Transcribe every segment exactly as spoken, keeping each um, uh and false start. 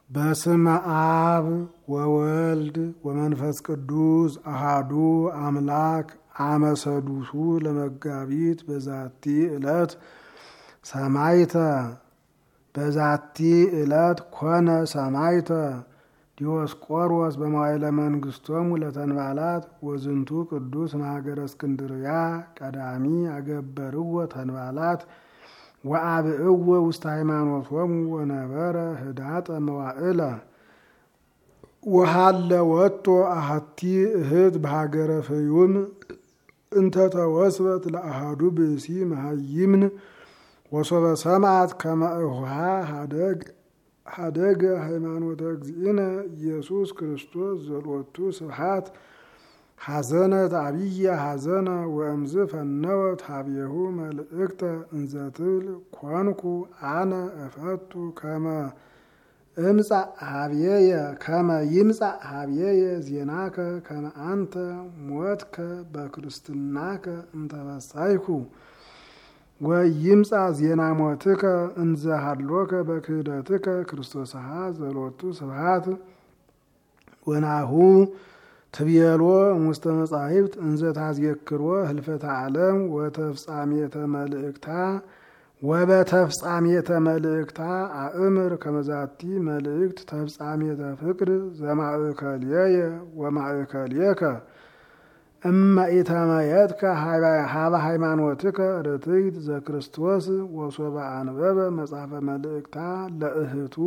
በስመ አብ ወወልድ ወመንፈስ ቅዱስ አሃዱ አምላክ አመሰዱሱ ለመጋቢት በዛቲ ዕለት ሰማይተ በዛቲ ዕለት ኮነ ሰማይተ ዲዮስቆሮስ በመዋዕለ መንግስቶሙ ለተንባላት ወዝንቱ ቅዱስ ማገረ እስክንድርያ ቀዳሚ አገበርዎ ተንባላት ወአብእዎ ውስተ ሃይማኖቶሙ ወነበረ ህዳጠ መዋዕለ ወሃለ ወጥቶ አሐቲ እህት በሀገረ ፍዩም እንተ ተወስበት ለአሃዱ ብእሲ መሃይምን ወሶበ ሰማዕት ከመ እሁሃ ሀደግ ሀደገ ሃይማኖተ እግዚእነ ኢየሱስ ክርስቶስ ዘሎቱ ስብሐት ሐዘነት አብየ ሐዘነ ወእምዝ ፈነወት ሀብየሁ መልእክተ እንዘትብል ኮንኩ አነ እፈቱ ከመ እምጻእ ሀብየየ ከመ ይምጻእ ሀብየየ ዜናከ ከመ አንተ ሞትከ በክርስትናከ እንተበሳይኩ ወይምጻእ ዜና ሞትከ እንዘ ሀሎከ በክህደትከ ክርስቶስሃ ዘሎቱ ስብሐት ወናሁ ትቤሎ ሙስተ መጻሕፍት እንዘ ታዝየክሮ ህልፈተ ዓለም ወተፍጻሜተ መልእክታ ወበተፍጻሜተ መልእክታ አእምር ከመዛቲ መልእክት ተፍጻሜተ ፍቅር ዘማእከልየ ወማእከልየከ እመ ኢተመየጥከ ሀበ ሃይማኖትከ ርትዕት ዘክርስቶስ ወሶበ አንበበ መጽሐፈ መልእክታ ለእህቱ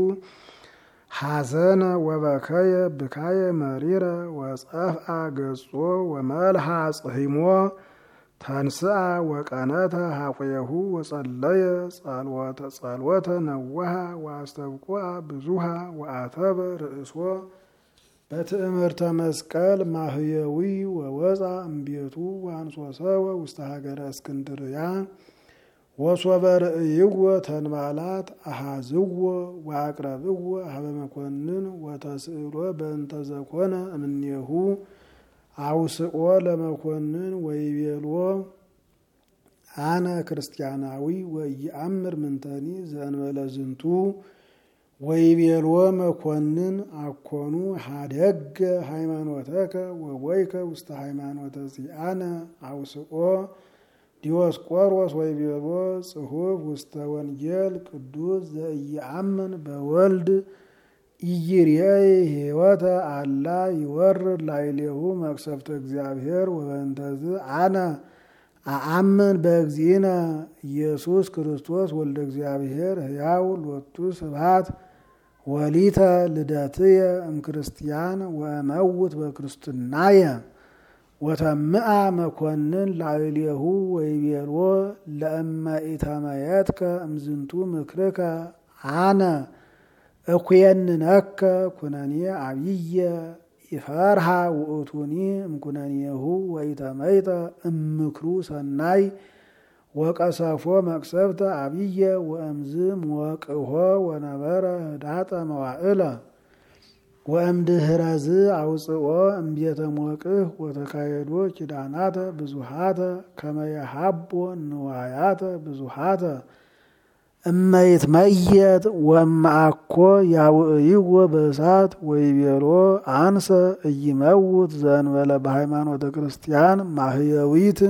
ሐዘነ ወበከየ ብካየ መሪረ ወጸፍአ ገጾ ወመልሃ ጽሂሞ ተንስአ ወቀነተ ሐቆየሁ ወጸለየ ጸልወተ ጸልወተ ነዋሃ ወአስተብቆአ ብዙሃ ወአተበ ርእሶ በትእምርተ መስቀል ማህየዊ ወወፃ እምቤቱ ወአንሶሰወ ውስተ ሀገረ እስክንድርያ ወሶበ ርእይዎ ተንባላት አሃዝዎ ወአቅረብዎ ሀበ መኮንን ወተስእሎ በእንተ ዘኮነ እምኔሁ አውስኦ ለመኮንን ወይቤልዎ አነ ክርስቲያናዊ ወኢየአምር ምንተኒ ዘእንበለ ዝንቱ ወይቤልዎ መኮንን አኮኑ ሀደገ ሃይማኖተከ ወወይከ ውስተ ሃይማኖተ ዚአነ አውስኦ ዲዮስቆሮስ ወይቤልዎ ጽሑፍ ውስተ ወንጌል ቅዱስ ዘኢየአምን በወልድ ኢይርኤይ ሕይወተ አላ ይወርድ ላዕሌሁ መቅሰፍተ እግዚአብሔር ወበእንተዝ አነ አአምን በእግዚእነ ኢየሱስ ክርስቶስ ወልደ እግዚአብሔር ሕያው ሎቱ ስብሐት ወሊተ ልደትየ እምክርስቲያን ወእመውት በክርስትናየ ወተምአ መኮንን ላዕሌሁ ወይቤልዎ ለእመ ኢተመየጥከ እምዝንቱ ምክርከ አነ እኩየንነከ ኩነኔ አብየ ይፈርሃ ውእቱኒ እምኩነኔሁ ወኢተመይጠ እምክሩ ሰናይ ወቀሰፎ መቅሰፍተ አብየ ወእምዝ ሞቅሆ ወነበረ ህዳጠ መዋዕለ ወእምድኅረዝ አውፅኦ እምቤተ ሞቅህ ወተካየዶ ኪዳናተ ብዙሃተ ከመ የሀቦ ንዋያተ ብዙሃተ እመ ይትመየጥ ወእምአኮ ያውዕይዎ በእሳት ወይቤልዎ አንሰ ኢይመውት ዘእንበለ በሃይማኖተ ክርስቲያን ማህየዊት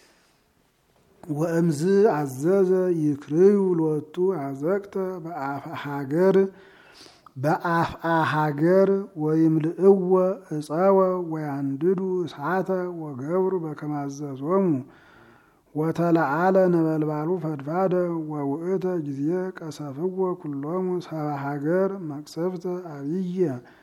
ወእምዝ አዘዘ ይክርዩ ሎቱ አዘቅተ በአፍአ ሀገር በአፍአ ሀገር ወይምልእዎ እፀወ ወያንድዱ እሳተ ወገብሩ በከመ አዘዞሙ ወተለዓለ ነበልባሉ ፈድፋደ ወውእተ ጊዜ ቀሰፍዎ ኩሎሙ ሰብአ ሀገር መቅሰፍተ አብየ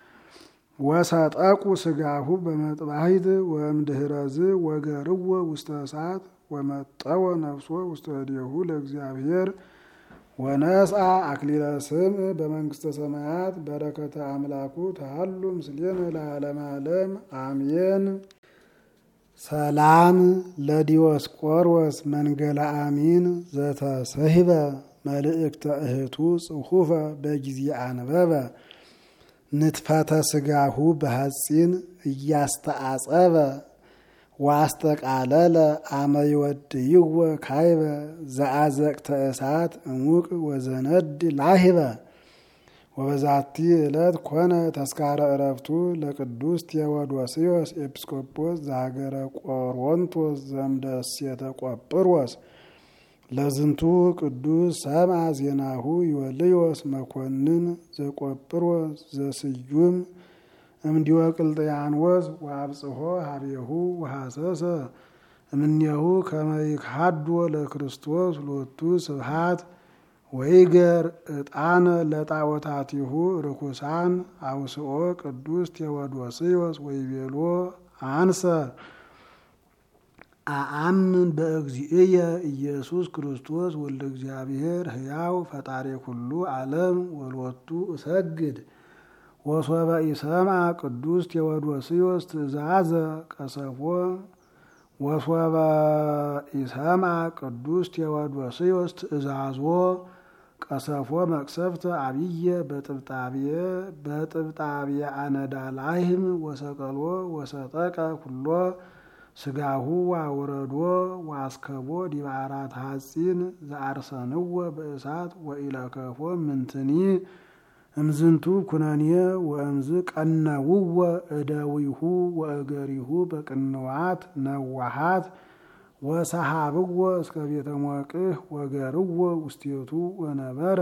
ወሰጠቁ ስጋሁ በመጥባሕት ወእምድኅረዝ ወገርዎ ውስተ እሳት ወመጠወ ነፍሶ ውስተ እዴሁ ለእግዚአብሔር ወነስአ አክሊለ ስምዕ በመንግስተ ሰማያት በረከተ አምላኩ ተሃሉ ምስሌነ ለዓለመ ዓለም አሜን። ሰላም ለዲዮስቆሮስ መንገለ አሚን ዘተሰሂበ መልእክተ እህቱ ጽሑፈ በጊዜ አንበበ ንትፈተ ስጋሁ በሐፂን እያስተአጸበ ዋስተቃለለ አመ ይወድይዎ ካይበ ዘአዘቅተ እሳት እሙቅ ወዘነድ ላሂበ ወበዛቲ ዕለት ኮነ ተስካረ ዕረፍቱ ለቅዱስ ቴዎዶስዮስ ኤጲስቆጶስ ዘሀገረ ቆሮንቶስ ዘምደሴተ ቆጵሮስ። ለዝንቱ ቅዱስ ሰምዐ ዜናሁ ዮልዮስ መኮንን ዘቆጵሮስ ዘስዩም እምዲዮቅልጥያኖስ ወአብጽሖ ሀቤሁ ወሐሰሰ እምኔሁ ከመ ይክሐዶ ለክርስቶስ ሎቱ ስብሐት ወይገር ዕጣነ ለጣዖታቲሁ ርኩሳን አውስኦ ቅዱስ ቴዎዶስዮስ ወይቤሎ አንሰ አአምን በእግዚእየ ኢየሱስ ክርስቶስ ወልደ እግዚአብሔር ሕያው ፈጣሪ ኩሉ ዓለም ወሎቱ እሰግድ። ወሶበ ኢሰምዐ ቅዱስ ቴዎዶስዮስ ትእዛዘ ቀሰፎ ወሶበ ኢሰምዐ ቅዱስ ቴዎዶስዮስ ትእዛዞ ቀሰፎ መቅሰፍተ አብየ በጥብጣብየ በጥብጣብየ አነዳላይም ወሰቀሎ ወሰጠቀ ኩሎ ስጋሁ ወአውረዶ ወአስከቦ ዲበ አራት ሐጺን ዘአርሰንዎ በእሳት ወኢለከፎ ምንትኒ እምዝንቱ ኩነኔ ወእምዝ ቀነውዎ እደዊሁ ወእገሪሁ በቅንዋት ነዋሃት ወሰሃብዎ እስከ ቤተ ሞቅህ ወገርዎ ውስቴቱ ወነበረ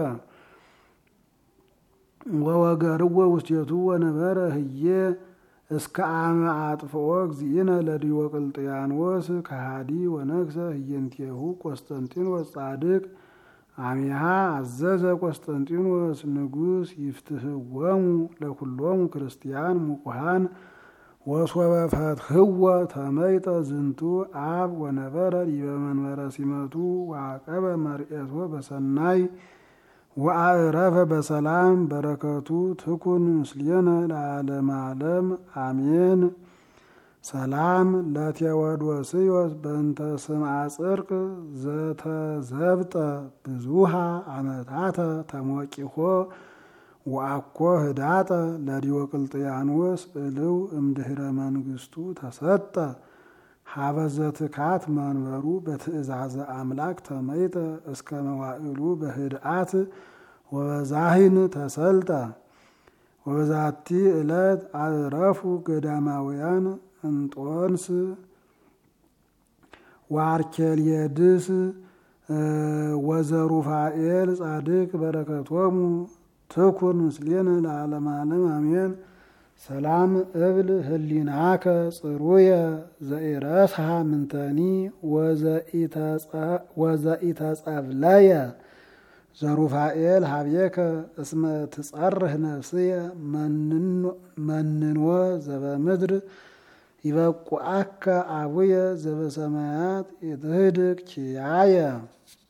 ወወገርዎ ውስቴቱ ወነበረ ህዬ እስከ አመ አጥፍኦ እግዚእነ ለዲዮቅልጥያኖስ ከሃዲ ወነግሰ ህየንቴሁ ቆስጠንጢኖስ ጻድቅ አሚሃ አዘዘ ቆስጠንጢኖስ ንጉስ ይፍትህዎሙ ለኩሎሙ ክርስቲያን ሙቁሃን ወሶበ ፈትህዎ ተመይጠ ዝንቱ አብ ወነበረ ዲበ መንበረ ሲመቱ ወአቀበ መርኤቶ በሰናይ ወአዕረፈ በሰላም በረከቱ ትኩን ምስሌነ ለዓለመ ዓለም አሜን። ሰላም ለቴዎዶስዮስ በእንተ ስምዐ ጽድቅ ዘተዘብጠ ብዙሃ ዓመታተ ተሞቂሆ ወአኮ ህዳጠ ለዲዮቅልጥያኖስ እልው እምድህረ መንግስቱ ተሰጠ ሀበዘ ትካት መንበሩ በትእዛዘ አምላክ ተመይጠ እስከ መዋዕሉ በህድአት ወበዛሂን ተሰልጠ። ወበዛቲ ዕለት አዕረፉ ገዳማውያን እንጦንስ ወአርኬልየድስ ወዘሩፋኤል ጻድቅ በረከቶሙ ትኩን ምስሌነ ለዓለመ ዓለም አሜን። ሰላም እብል ህሊናከ ጽሩየ ዘኢረስሐ ምንተኒ ወዘኢተጸብለየ ዘሩፋኤል ሀቤከ እስመ ትጸርህ ነፍስየ መንንወ ዘበምድር ይበቁአከ አቡየ ዘበሰማያት ኢትህድግ ኪያየ።